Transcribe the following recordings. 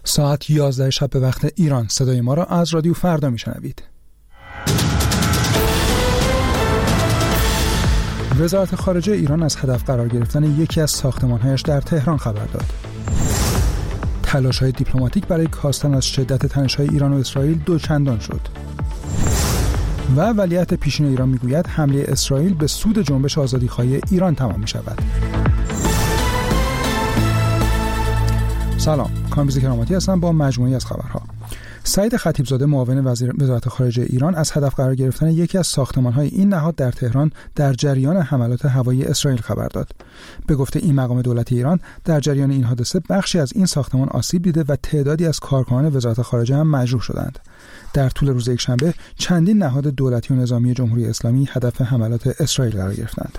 ساعت 11 شب به وقت ایران. صدای ما را از رادیو فردا میشنوید. وزارت خارجه ایران از هدف قرار گرفتن یکی از ساختمان‌هایش در تهران خبر داد. تلاش‌های دیپلماتیک برای کاستن از شدت تنش‌های ایران و اسرائیل دوچندان شد. و ولیعهد پیشین ایران میگوید حمله اسرائیل به سود جنبش آزادیخواهی ایران تمام می‌شود. سلام، کامبیز کراماتی هستم با مجموعی از خبرها. سعید خطیبزاده معاون وزارت خارجه ایران از هدف قرار گرفتن یکی از ساختمان‌های این نهاد در تهران در جریان حملات هوایی اسرائیل خبر داد. به گفته این مقام دولتی ایران، در جریان این حادثه بخشی از این ساختمان آسیب دیده و تعدادی از کارکنان وزارت خارجه هم مجروح شدند. در طول روز یکشنبه چندین نهاد دولتی و نظامی جمهوری اسلامی هدف حملات اسرائیل قرار گرفتند.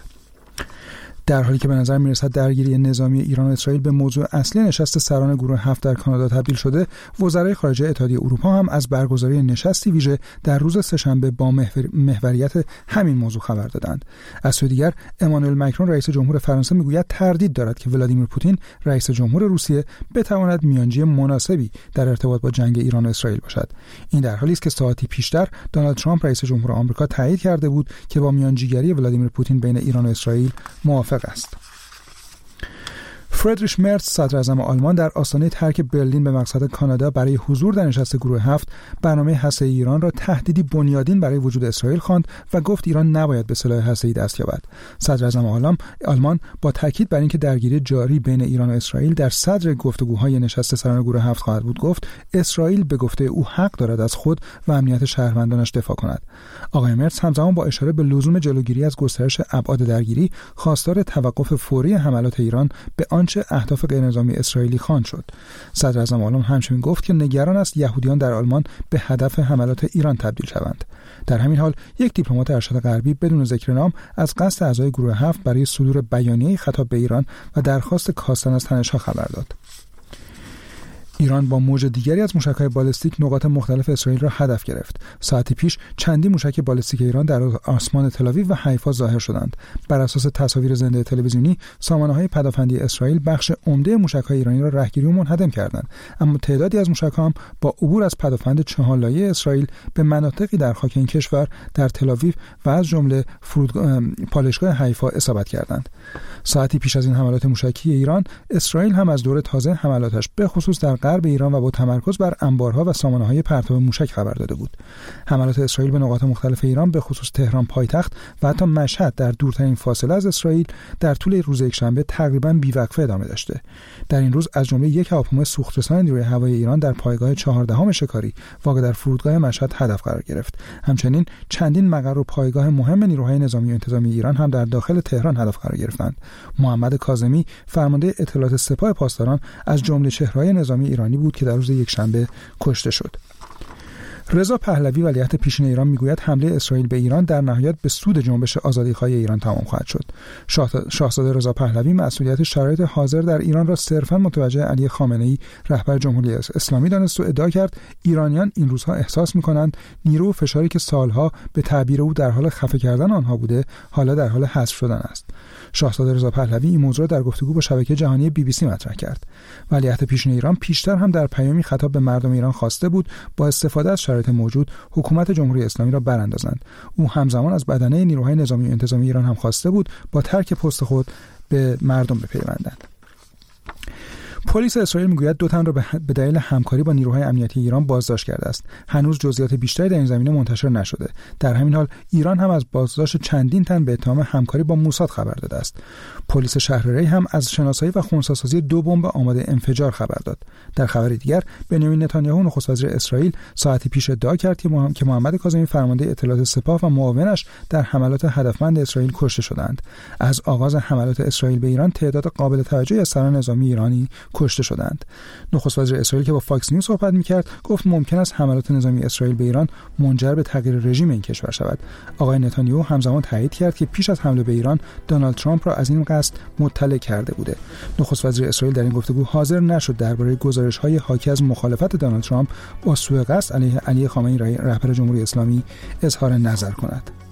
در حالی که به نظر میرسد درگیری نظامی ایران و اسرائیل به موضوع اصلی نشست سران گروه 7 در کانادا تبدیل شده، وزرای خارجه اتحادیه اروپا هم از برگزاری نشستی ویژه در روز سه‌شنبه با محوریت همین موضوع خبر دادند. از سوی دیگر، امانوئل مکرون رئیس جمهور فرانسه میگوید تردید دارد که ولادیمیر پوتین رئیس جمهور روسیه بتواند میانجی مناسبی در ارتباط با جنگ ایران و اسرائیل باشد. این در حالی است که ساعتی پیشتر دونالد ترامپ رئیس جمهور آمریکا تایید کرده بود که با میانجیگری ولادیمیر پوتین بین ایران و اسرائیل موافق است. فریدریش مرتز صدراعظم آلمان در آستانه ترک برلین به مقصد کانادا برای حضور در نشست گروه 7 برنامه هسته‌ای ایران را تهدیدی بنیادین برای وجود اسرائیل خواند و گفت ایران نباید به سلاح هسته‌ای دست یابد. صدراعظم آلمان با تاکید بر اینکه درگیری جاری بین ایران و اسرائیل در صدر گفتگوهای نشست سران گروه 7 خواهد بود گفت اسرائیل به گفته او حق دارد از خود و امنیت شهروندانش دفاع کند. آقای مرتز همزمان با اشاره به لزوم جلوگیری از گسترش ابعاد درگیری خواستار توقف فوری حملات ایران به آنچه اهداف غیرنظامی اسرائیلی خوانده شد. صدراعظم آلمان همچنین گفت که نگران است یهودیان در آلمان به هدف حملات ایران تبدیل شوند. در همین حال یک دیپلمات ارشد غربی بدون ذکر نام از قصد اعضای گروه 7 برای صدور بیانیه‌ای خطاب به ایران و درخواست کاستن از تنش‌ها خبر داد. ایران با موج دیگری از موشک‌های بالستیک نقاط مختلف اسرائیل را هدف گرفت. ساعتی پیش چندین موشک بالستیک ایران در آسمان تل‌آویو و حیفا ظاهر شدند. بر اساس تصاویر زنده تلویزیونی، سامانه‌های پدافندی اسرائیل بخش عمده موشک‌های ایرانی را رهگیری و منهدم کردند، اما تعدادی از موشک‌ها هم با عبور از پدافند چهارلایه اسرائیل به مناطقی در خاک این کشور در تل‌آویو و از جمله پالایشگاه حیفا اصابت کردند. ساعتی پیش از این حملات موشکی ایران، اسرائیل هم از دور تازه حملاتش به خصوص در غرب ایران و با تمرکز بر انبارها و سامانه‌های پرتاب موشک خبر داده بود. حملات اسرائیل به نقاط مختلف ایران به خصوص تهران پایتخت و حتی مشهد در دورترین فاصله از اسرائیل در طول روز یکشنبه تقریباً بی‌وقفه ادامه داشته. در این روز از جمله یک هواپیمای سوخت‌رسان نیروی هوایی ایران در پایگاه 14 شکاری واقع در فرودگاه مشهد هدف قرار گرفت. همچنین چندین مقر و پایگاه مهم نیروهای نظامی و انتظامی ایران هم در داخل تهران هدف قرار گرفتند. محمد کاظمی فرمانده اطلاعات سپاه پاسداران از جمله چهره‌های نظامی ایرانی بود که در روز یکشنبه کشته شد. رضا پهلوی ولیعهد پیشین ایران میگوید حمله اسرائیل به ایران در نهایت به سود جنبش آزادیخواهی ایران تمام خواهد شد. شاهزاده رضا پهلوی مسئولیت شرایط حاضر در ایران را صرفاً متوجه علی خامنه‌ای رهبر جمهوری اسلامی دانست و ادعا کرد ایرانیان این روزها احساس می‌کنند نیرو و فشاری که سالها به تعبیر او در حال خفه کردن آنها بوده، حالا در حال حذف شدن است. شاهزاده رضا پهلوی این موضوع در گفتگو با شبکه جهانی BBC مطرح کرد. ولیعهد پیشین ایران پیشتر هم در پیامی خطاب به مردم ایران خواسته بود با استفاده از شرایط موجود حکومت جمهوری اسلامی را براندازند. او همزمان از بدنه نیروهای نظامی و انتظامی ایران هم خواسته بود با ترک پست خود به مردم بپیوندند. پلیس اسرائیل میگوید 2 تن را به دلیل همکاری با نیروهای امنیتی ایران بازداشت کرده است. هنوز جزئیات بیشتری در این زمینه منتشر نشده. در همین حال ایران هم از بازداشت چندین تن به اتهام همکاری با موساد خبر داده است. پلیس شهر ری هم از شناسایی و خنثی‌سازی 2 بمب آماده انفجار خبر داد. در خبری دیگر، بنیامین نتانیاهو نخست وزیر اسرائیل ساعتی پیش ادعا کرد که محمد کاظمی فرمانده اطلاعات سپاه و معاونش در حملات هدفمند اسرائیل کشته شدند. از آغاز حملات اسرائیل به ایران تعداد قابل توجهی از سران نظامی ایرانی کشته شدند. نخست وزیر اسرائیل که با فاکس نیوز صحبت می‌کرد گفت ممکن است حملات نظامی اسرائیل به ایران منجر به تغییر رژیم این کشور شود. آقای نتانیاهو همزمان تایید کرد که پیش از حمله به ایران دونالد ترامپ را از این قصد مطلع کرده بوده. نخست وزیر اسرائیل در این گفتگو حاضر نشد درباره گزارش‌های حاکی از مخالفت دونالد ترامپ با سوء قصد علیه علی خامنه‌ای رهبر جمهوری اسلامی اظهار نظر کند.